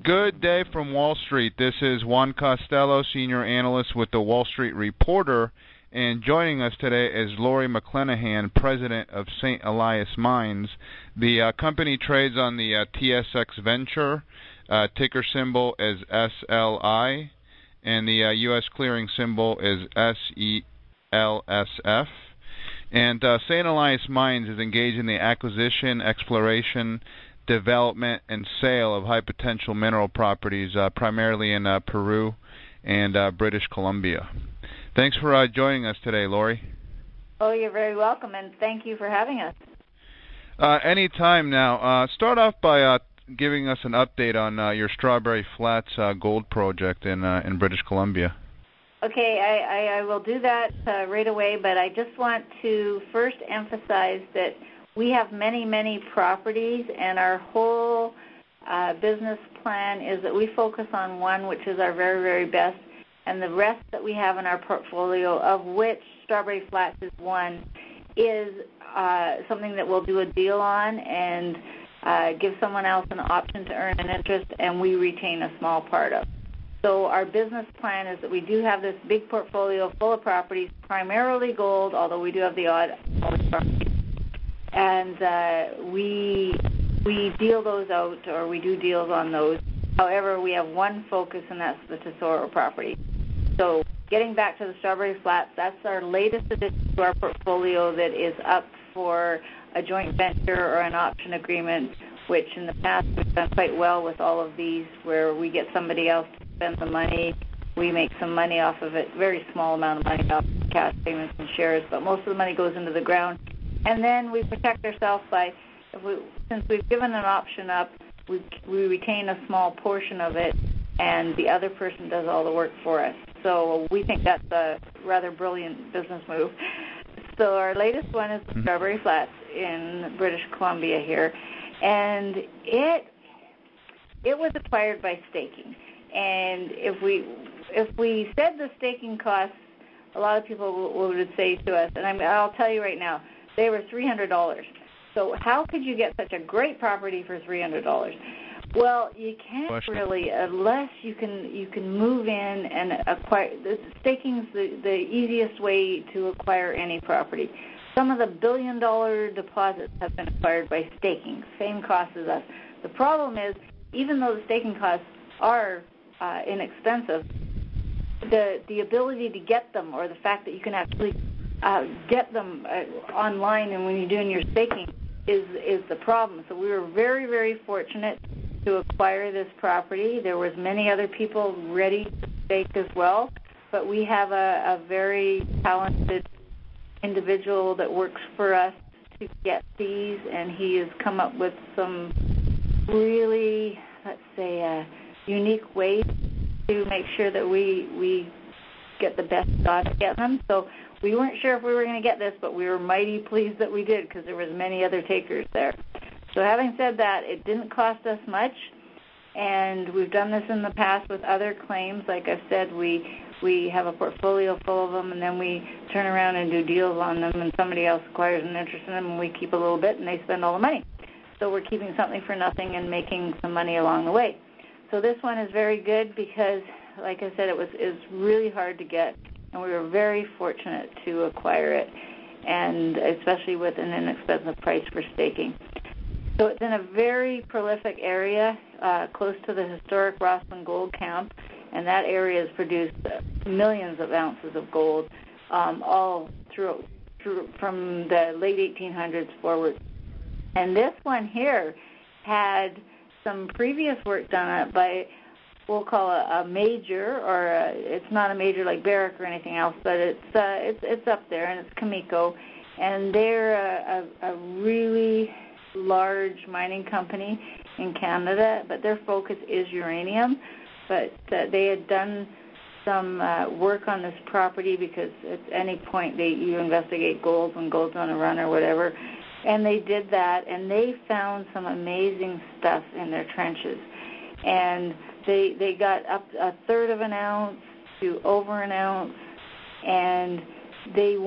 Good day from Wall Street. This is Juan Costello, Senior Analyst with the Wall Street Reporter, and joining us today is Lori McClenahan, President of St. Elias Mines. The company trades on the TSX Venture, ticker symbol is SLI, and the U.S. clearing symbol is SELSF. And St. Elias Mines is engaged in the acquisition, exploration, development, and sale of high-potential mineral properties, primarily in Peru and British Columbia. Thanks for joining us today, Lori. Oh, you're very welcome, and thank you for having us. Anytime now. Start off by giving us an update on your Strawberry Flats gold project in British Columbia. Okay, I will do that right away, but I just want to first emphasize that we have many, many properties, and our whole business plan is that we focus on one, which is our very, very best, and the rest that we have in our portfolio, of which Strawberry Flats is one, is something that we'll do a deal on and give someone else an option to earn an interest, and we retain a small part of. So our business plan is that we do have this big portfolio full of properties, primarily gold, although we do have the odd property. And we deal those out, or we do deals on those. However, we have one focus, and that's the Tesoro property. So getting back to the Strawberry Flats, that's our latest addition to our portfolio that is up for a joint venture or an option agreement, which in the past we've done quite well with all of these, where we get somebody else to spend the money. We make some money off of it, very small amount of money off of cash payments and shares, but most of the money goes into the ground. And then we protect ourselves by, since we've given an option up, we retain a small portion of it, and the other person does all the work for us. So we think that's a rather brilliant business move. So our latest one is the Strawberry Flats in British Columbia here, and it was acquired by staking. And if we said the staking costs, a lot of people would say to us, and I'll tell you right now, they were $300. So how could you get such a great property for $300? Well, you can't really, unless you can move in and acquire. Staking's the easiest way to acquire any property. Some of the billion-dollar deposits have been acquired by staking, same cost as us. The problem is, even though the staking costs are inexpensive, the ability to get them, or the fact that you can actually get them online and when you're doing your staking is the problem. So we were very, very fortunate to acquire this property. There was many other people ready to stake as well, but we have a very talented individual that works for us to get these, and he has come up with some really, let's say, unique ways to make sure that we get the best shot at getting them. So we weren't sure if we were going to get this, but we were mighty pleased that we did, because there was many other takers there. So having said that, it didn't cost us much, and we've done this in the past with other claims. Like I said, we have a portfolio full of them, and then we turn around and do deals on them, and somebody else acquires an interest in them, and we keep a little bit, and they spend all the money. So we're keeping something for nothing and making some money along the way. So this one is very good because, like I said, it was really hard to get, and we were very fortunate to acquire it, and especially with an inexpensive price for staking. So it's in a very prolific area, close to the historic Rosslyn Gold Camp, and that area has produced millions of ounces of gold, all through from the late 1800s forward. And this one here had some previous work done on it by, we'll call it a major, or it's not a major like Barrick or anything else, but it's up there, and it's Cameco, and they're a really large mining company in Canada, but their focus is uranium. But they had done some work on this property, because at any point you investigate gold when gold's on a run or whatever, and they did that, and they found some amazing stuff in their trenches, and they got up a third of an ounce to over an ounce, and they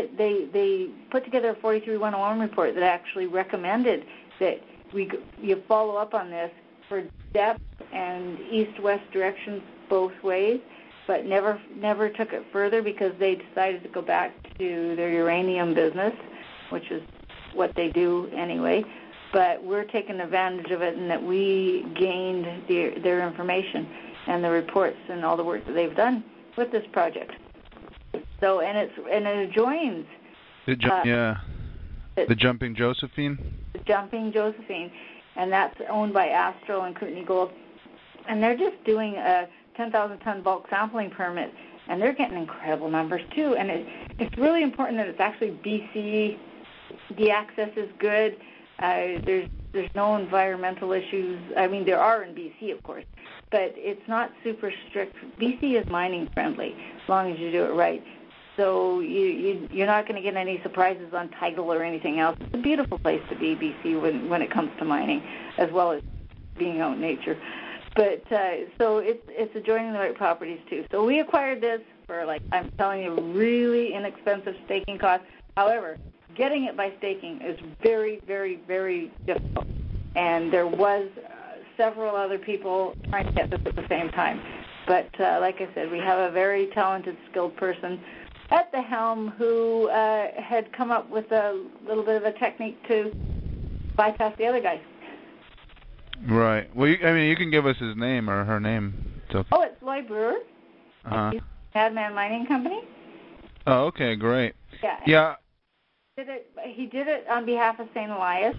put together a 43-101 report that actually recommended that you follow up on this for depth and east-west directions both ways, but never took it further because they decided to go back to their uranium business, which is what they do anyway. But we're taking advantage of it in that we gained their information and the reports and all the work that they've done with this project. So, and it adjoins. The Jumping Josephine? The Jumping Josephine, and that's owned by Astral and Kootenay Gold. And they're just doing a 10,000-ton bulk sampling permit, and they're getting incredible numbers too. And it's really important that it's actually BC. The access is good. There's no environmental issues. I mean, there are in BC, of course, but it's not super strict. BC is mining friendly as long as you do it right. So you're not going to get any surprises on title or anything else. It's a beautiful place to be, BC, when it comes to mining, as well as being out in nature. But so it's adjoining the right properties too. So we acquired this for, like I'm telling you, really inexpensive staking costs. However, getting it by staking is very, very, very difficult. And there was several other people trying to get this at the same time. But like I said, we have a very talented, skilled person at the helm who had come up with a little bit of a technique to bypass the other guy. Right. Well, you can give us his name or her name. Oh, it's Lloyd Brewer. He's Madman Mining Company. Oh, okay, great. Yeah. He did it on behalf of St. Elias.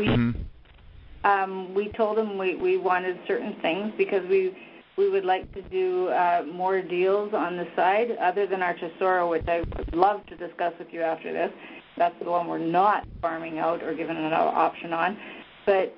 We told him we wanted certain things because we would like to do more deals on the side other than our Tesoro, which I would love to discuss with you after this. That's the one we're not farming out or giving an option on. But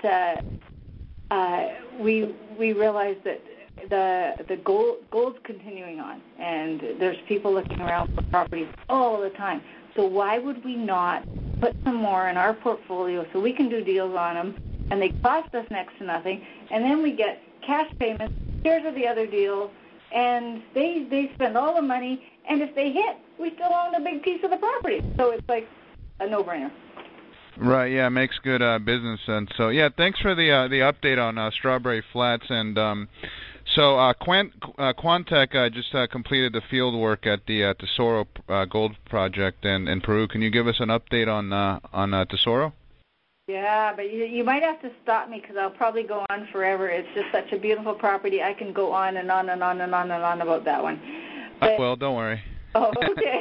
we realized that the gold's continuing on, and there's people looking around for properties all the time. So why would we not put some more in our portfolio so we can do deals on them, and they cost us next to nothing, and then we get cash payments, shares of the other deal, and they spend all the money, and if they hit, we still own a big piece of the property. So it's like a no-brainer. Right, yeah, makes good business sense. So, yeah, thanks for the update on Strawberry Flats. And so Quantech just completed the field work at the Tesoro Gold Project in Peru. Can you give us an update on Tesoro? Yeah, but you might have to stop me because I'll probably go on forever. It's just such a beautiful property. I can go on and on and on and on and on about that one. But, well, don't worry. Oh, okay.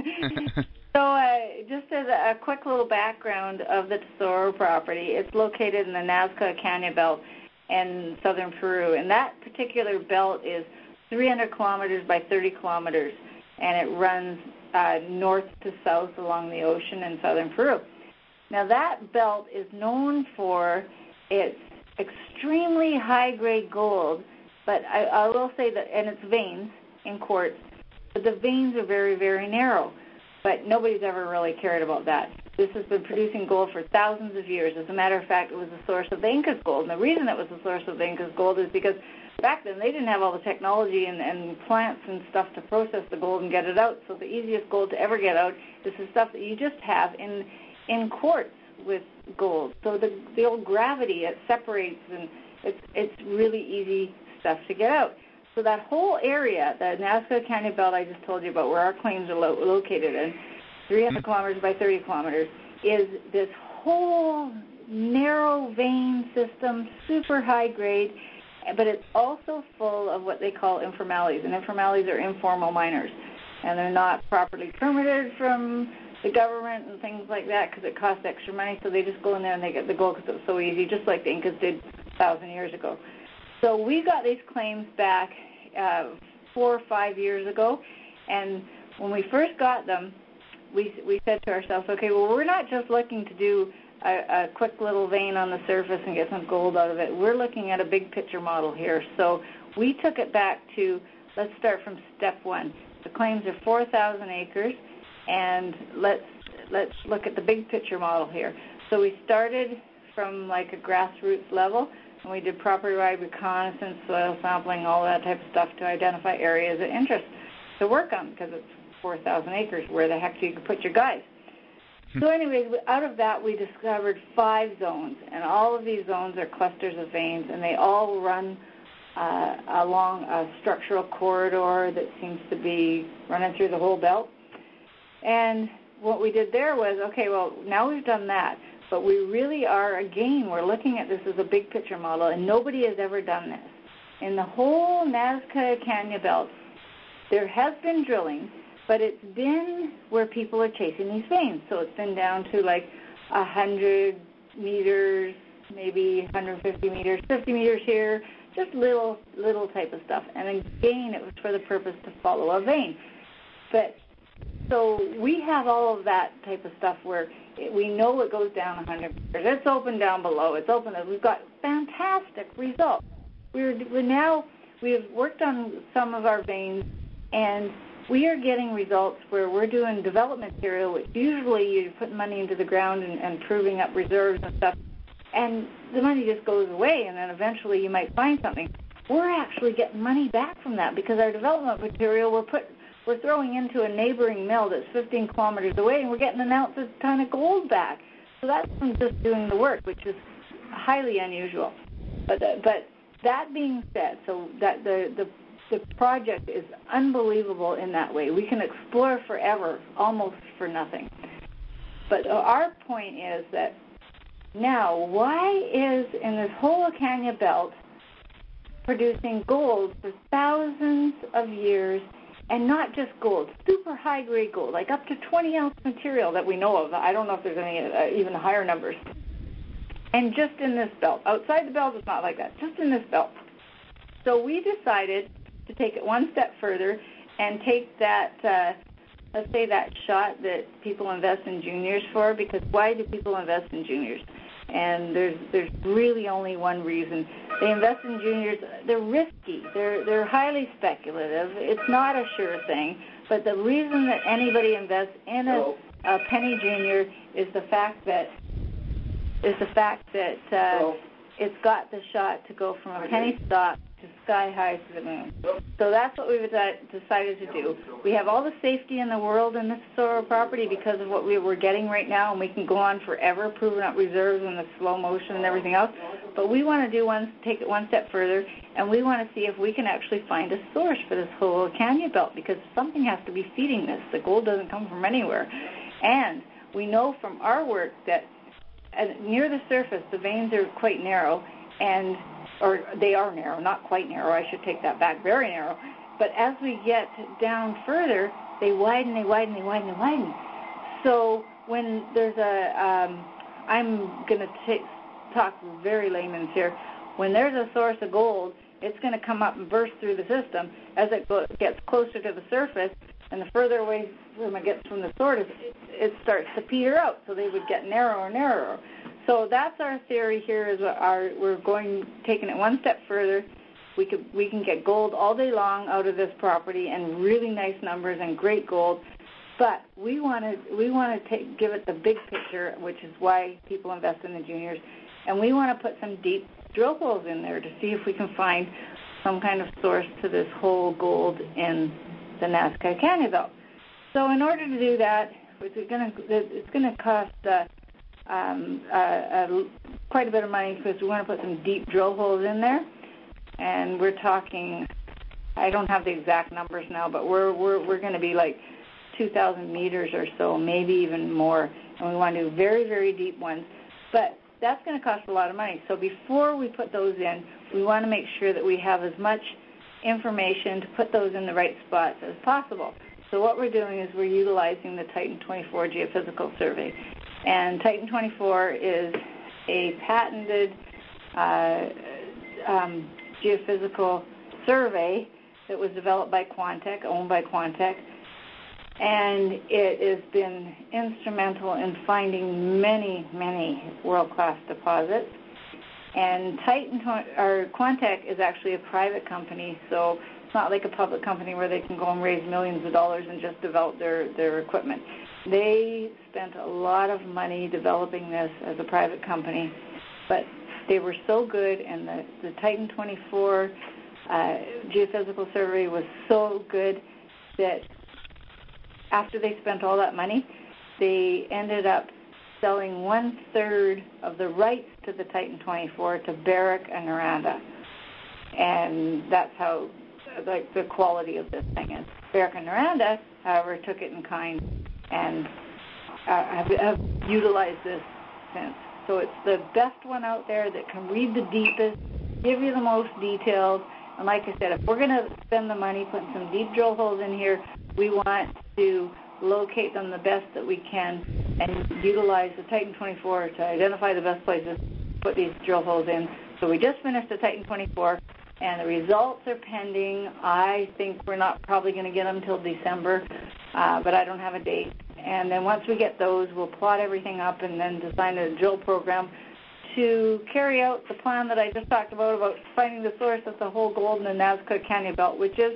So just as a quick little background of the Tesoro property, it's located in the Nazca Canyon Belt in southern Peru. And that particular belt is 300 kilometers by 30 kilometers, and it runs north to south along the ocean in southern Peru. Now, that belt is known for its extremely high-grade gold, but I will say that, and its veins in quartz, but the veins are very, very narrow. But nobody's ever really cared about that. This has been producing gold for thousands of years. As a matter of fact, it was the source of the Incas' gold. And the reason it was the source of the Incas' gold is because back then they didn't have all the technology and plants and stuff to process the gold and get it out. So the easiest gold to ever get out is the stuff that you just have in quartz with gold. So the old gravity, it separates, and it's really easy stuff to get out. So that whole area, the Nazca Canyon Belt I just told you about, where our claims are located in, 300 kilometers by 30 kilometers, is this whole narrow vein system, super high grade, but it's also full of what they call informales. And informales are informal miners, and they're not properly permitted from the government and things like that because it costs extra money. So they just go in there and they get the gold because it was so easy, just like the Incas did 1,000 years ago. So we got these claims back 4 or 5 years ago, and when we first got them, we said to ourselves, okay, well, we're not just looking to do a quick little vein on the surface and get some gold out of it. We're looking at a big picture model here. So we took it back to, let's start from step one. The claims are 4,000 acres, and let's look at the big picture model here. So we started from like a grassroots level, and we did property-wide reconnaissance, soil sampling, all that type of stuff to identify areas of interest to work on because it's 4,000 acres. Where the heck do you put your guys? So anyways, out of that, we discovered 5 zones, and all of these zones are clusters of veins, and they all run along a structural corridor that seems to be running through the whole belt. And what we did there was, okay, well, now we've done that, but we really are, again, we're looking at this as a big picture model, and nobody has ever done this. In the whole Nazca Canyon Belt, there has been drilling, but it's been where people are chasing these veins. So it's been down to like 100 meters, maybe 150 meters, 50 meters here, just little type of stuff. And again, it was for the purpose to follow a vein. But so we have all of that type of stuff where we know it goes down 100 meters. It's open down below. It's open. We've got fantastic results. We've worked on some of our veins, and we are getting results where we're doing development material, which usually you're putting money into the ground and proving up reserves and stuff, and the money just goes away, and then eventually you might find something. We're actually getting money back from that because our development material we're throwing into a neighboring mill that's 15 kilometers away, and we're getting an ounce a ton of gold back. So that's from just doing the work, which is highly unusual. But that being said, so that the project is unbelievable in that way. We can explore forever, almost for nothing. But our point is that now, why is in this whole Acania Belt producing gold for thousands of years, and not just gold, super high-grade gold, like up to 20-ounce material that we know of. I don't know if there's any even higher numbers. And just in this belt. Outside the belt, it's not like that. Just in this belt. So we decided to take it one step further and take that, let's say that shot that people invest in juniors for, because why do people invest in juniors? And there's really only one reason. They invest in juniors. They're risky. They're highly speculative. It's not a sure thing. But the reason that anybody invests in a penny junior is the fact that it's got the shot to go from a penny stock to sky high to the moon. So that's what we've decided to do. We have all the safety in the world in this Tesoro property because of what we're getting right now, and we can go on forever proving up reserves and the slow motion and everything else. But we want to take it one step further, and we want to see if we can actually find a source for this whole Acania Belt, because something has to be feeding this. The gold doesn't come from anywhere. And we know from our work that near the surface, the veins are quite narrow, or they are narrow, not quite narrow, I should take that back, very narrow. But as we get down further, they widen. So when there's I'm going to talk very layman's here, when there's a source of gold, it's going to come up and burst through the system. As it gets closer to the surface, and the further away from it gets from the source, it starts to peter out, so they would get narrower and narrower. So that's our theory here. We're taking it one step further. We can get gold all day long out of this property, and really nice numbers and great gold. But we want to give it the big picture, which is why people invest in the juniors, and we want to put some deep drill holes in there to see if we can find some kind of source to this whole gold in the Nazca Canyon Belt. So in order to do that, it's going to cost quite a bit of money, because we want to put some deep drill holes in there, and we're talking, I don't have the exact numbers now, but we're going to be like 2,000 meters or so, maybe even more, and we want to do very, very deep ones. But that's going to cost a lot of money. So before we put those in, we want to make sure that we have as much information to put those in the right spots as possible. So what we're doing is we're utilizing the Titan 24 geophysical survey. And Titan 24 is a patented geophysical survey that was developed by Quantech, owned by Quantech, and it has been instrumental in finding many, many world-class deposits. And Quantech is actually a private company, so it's not like a public company where they can go and raise millions of dollars and just develop their equipment. They spent a lot of money developing this as a private company, but they were so good, and the Titan 24 geophysical survey was so good that after they spent all that money, they ended up selling 1/3 of the rights to the Titan 24 to Barrick and Noranda. and that's how the quality of this thing is. Bearcat Noranda, however, took it in kind and have utilized this since. So it's the best one out there that can read the deepest, give you the most details. And like I said, if we're going to spend the money putting some deep drill holes in here, we want to locate them the best that we can and utilize the Titan 24 to identify the best places to put these drill holes in. So we just finished the Titan 24, and the results are pending. I think we're not probably going to get them until December, but I don't have a date. And then once we get those, we'll plot everything up and then design a drill program to carry out the plan that I just talked about finding the source of the whole gold in the Nazca Canyon Belt, which is,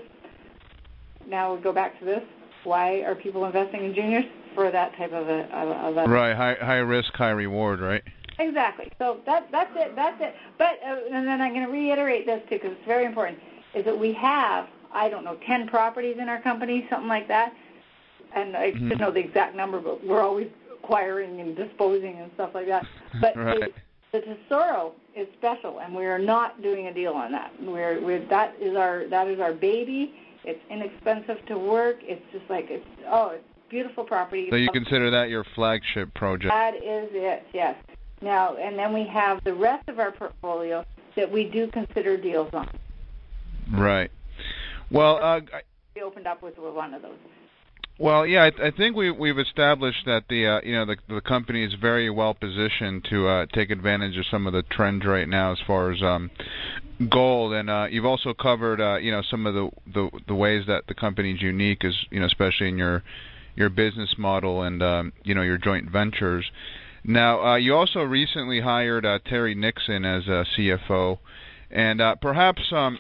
now we go back to this, why are people investing in juniors? For that type of a right, high risk, high reward, right? Exactly. So that's it. But, and then I'm going to reiterate this too, because it's very important, is that we have, 10 properties in our company, something like that. And I don't know the exact number, but we're always acquiring and disposing and stuff like that. But right. The Tesoro is special, and we are not doing a deal on that. That is our baby. It's inexpensive to work. It's just like it's beautiful property. So you consider that your flagship project? That is it. Yes. Now, and then we have the rest of our portfolio that we do consider deals on. Right. Well, we opened up with one of those. Well, yeah, I think we've established that the company is very well positioned to take advantage of some of the trends right now as far as gold, and you've also covered some of the ways that the company is unique, is especially in your business model and your joint ventures. Now, you also recently hired Terry Nixon as a CFO, and perhaps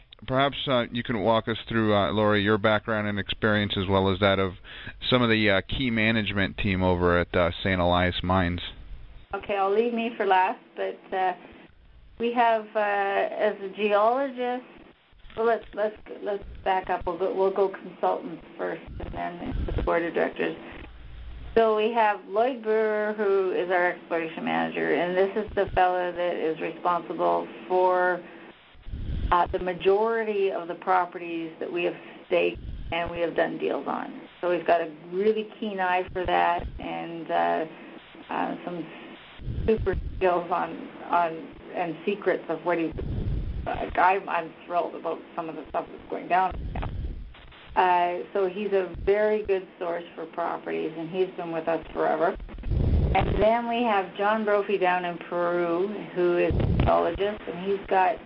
you can walk us through, Lori, your background and experience as well as that of some of the key management team over at St. Elias Mines. Okay, I'll leave me for last, but we have as a geologist. Well, let's back up. We'll go consultants first, and then into the board of directors. So we have Lloyd Brewer, who is our exploration manager, and this is the fellow that is responsible for the majority of the properties that we have staked and we have done deals on. So we've got a really keen eye for that, and some super skills on and secrets of what he's. I'm thrilled about some of the stuff that's going down now. So he's a very good source for properties, and he's been with us forever. And then we have John Brophy down in Peru, who is a geologist, and he's got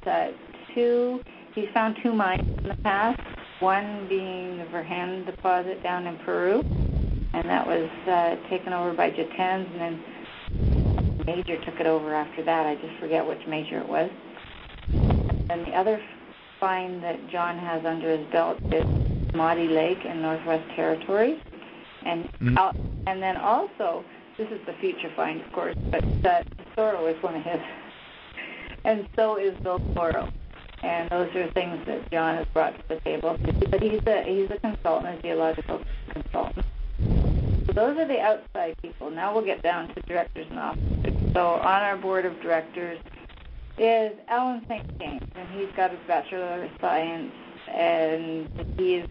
he's found 2 mines in the past, one being the Verhan deposit down in Peru, and that was taken over by Jatens, and then Major took it over after that. I just forget which Major it was. And the other find that John has under his belt is Maudie Lake in Northwest Territories, and then also, this is the future find, of course, but Tesoro is one of his, and so is Bill Toro. And those are things that John has brought to the table. But he's a consultant, a geological consultant. So those are the outside people. Now we'll get down to directors and officers. So on our board of directors is Alan St. James, and he's got his Bachelor of Science, and he's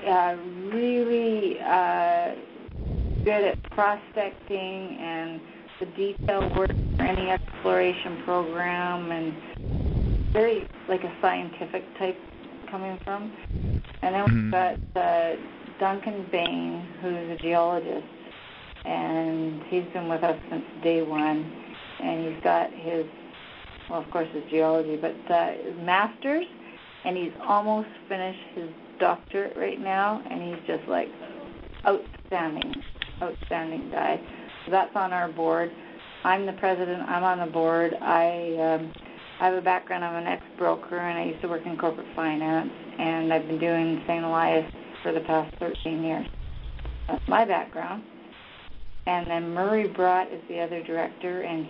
really good at prospecting and the detailed work for any exploration program, and very like a scientific type coming from. And then we've got Duncan Bain, who's a geologist, and he's been with us since day one, and he's got his, well, of course, his geology, but his master's, and he's almost finished his doctorate right now, and he's just like outstanding guy. So that's on our board. I'm the president. I'm on the board. I have a background. I'm an ex-broker, and I used to work in corporate finance, and I've been doing St. Elias for the past 13 years. That's my background. And then Murray Brott is the other director, and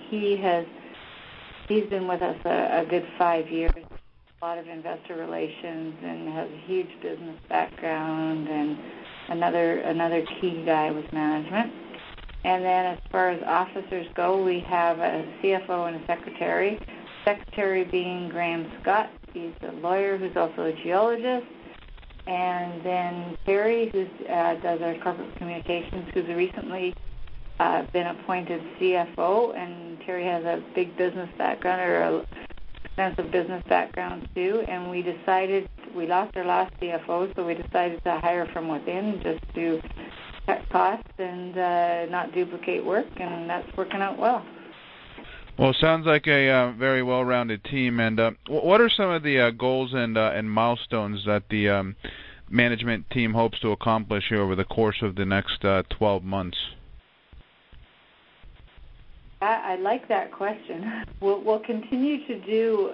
he's been with us a good 5 years. A lot of investor relations, and has a huge business background, and another key guy with management. And then as far as officers go, we have a CFO and a secretary. Secretary being Graham Scott, He's a lawyer who's also a geologist. And then Terry, who does our corporate communications, who's recently been appointed CFO. And Terry has a big business background, or a extensive business background too. And we lost our last CFO, so we decided to hire from within just to cut costs and not duplicate work, and that's working out well. Well, it sounds like a very well-rounded team. And what are some of the goals and milestones that the management team hopes to accomplish here over the course of the next 12 months? I like that question. We'll continue to do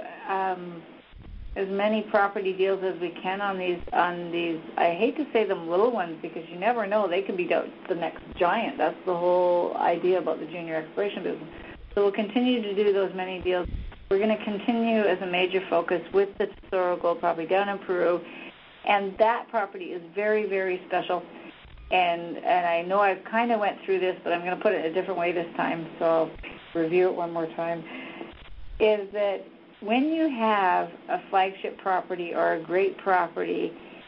as many property deals as we can on these. I hate to say them little ones, because you never know, they could be the next giant. That's the whole idea about the junior exploration business. So we'll continue to do those many deals. We're going to continue as a major focus with the Tesoro gold property down in Peru, and that property is very, very special. And I know I've kind of went through this, but I'm going to put it a different way this time, so I'll review it one more time, is that when you have a flagship property or a great property,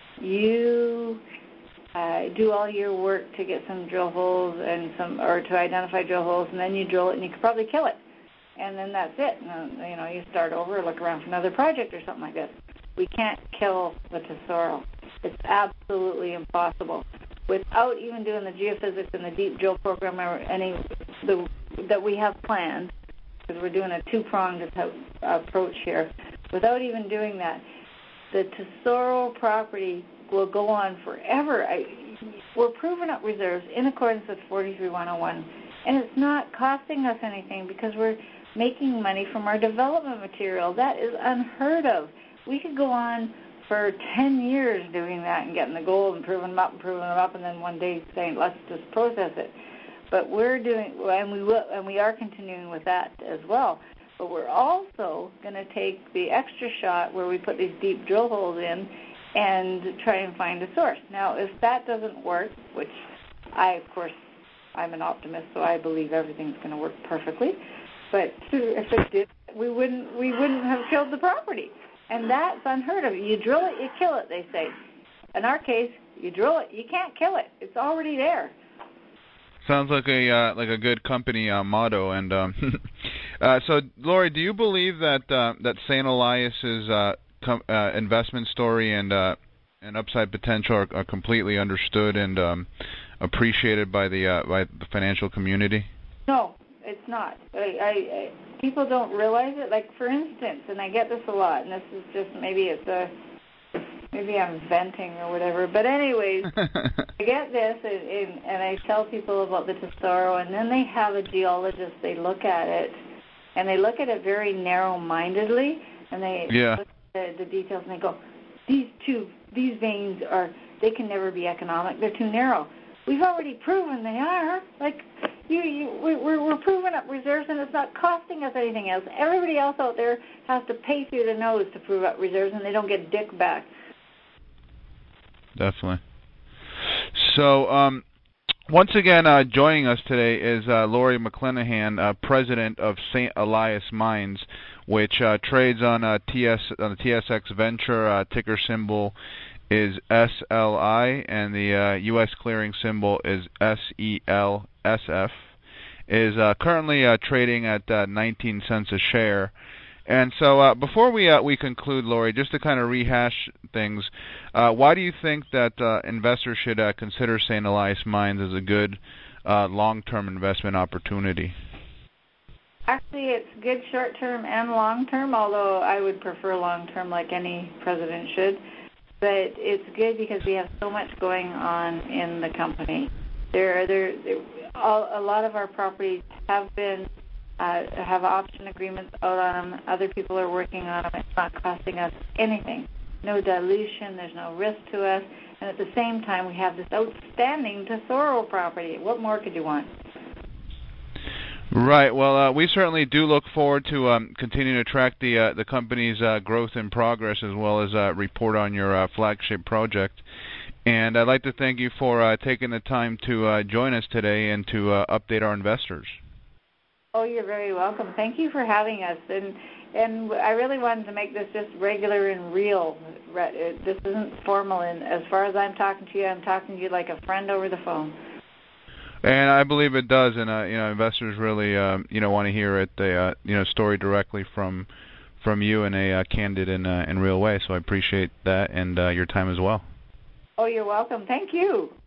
you do all your work to get some drill holes or to identify drill holes, and then you drill it, and you could probably kill it, and then that's it. And, you start over, look around for another project or something like this. We can't kill the Tesoro. It's absolutely impossible. Without even doing the geophysics and the deep drill program or that we have planned, because we're doing a two-pronged approach here. Without even doing that, the Tesoro property will go on forever. We're proving up reserves in accordance with 43-101, and it's not costing us anything because we're making money from our development material. That is unheard of. We could go on for 10 years doing that and getting the gold and proving them up, and then one day saying, let's just process it. But we're doing, and we are continuing with that as well. But we're also going to take the extra shot where we put these deep drill holes in and try and find a source. Now, if that doesn't work, which I'm an optimist, so I believe everything's going to work perfectly. But if it did, we wouldn't have killed the property, and that's unheard of. You drill it, you kill it, they say. In our case, you drill it, you can't kill it. It's already there. Sounds like a good company motto. And so, Lori, do you believe that St. Elias's investment story and upside potential are completely understood and appreciated by the financial community? No, it's not. People don't realize it. Like, for instance, and I get this a lot, and this is just maybe I'm venting or whatever. But anyways, I get this, and I tell people about the Tesoro, and then they have a geologist. They look at it, and they look at it very narrow-mindedly, and they look at the details, and they go, these veins they can never be economic. They're too narrow. We've already proven they are. Like, we're proving up reserves, and it's not costing us anything else. Everybody else out there has to pay through the nose to prove up reserves, and they don't get dick back. Definitely. So, once again, joining us today is Lori McClenahan, president of St. Elias Mines, which trades on the TSX Venture. Ticker symbol is SLI, and the U.S. clearing symbol is SELSF. Is currently trading at 19 cents a share. And so before we conclude, Lori, just to kind of rehash things, why do you think that investors should consider St. Elias Mines as a good long-term investment opportunity? Actually, it's good short-term and long-term, although I would prefer long-term like any president should. But it's good because we have so much going on in the company. A lot of our properties have option agreements out on them. Other people are working on them. It's not costing us anything. No dilution. There's no risk to us. And at the same time, we have this outstanding Tesoro property. What more could you want? Right. Well, we certainly do look forward to continuing to track the company's growth and progress, as well as report on your flagship project. And I'd like to thank you for taking the time to join us today and to update our investors. Oh, you're very welcome. Thank you for having us. And And I really wanted to make this just regular and real. This isn't formal, and as far as I'm talking to you, I'm talking to you like a friend over the phone. And I believe it does, and investors really want to hear it, story directly from you in a candid and real way. So I appreciate that and your time as well. Oh, you're welcome. Thank you.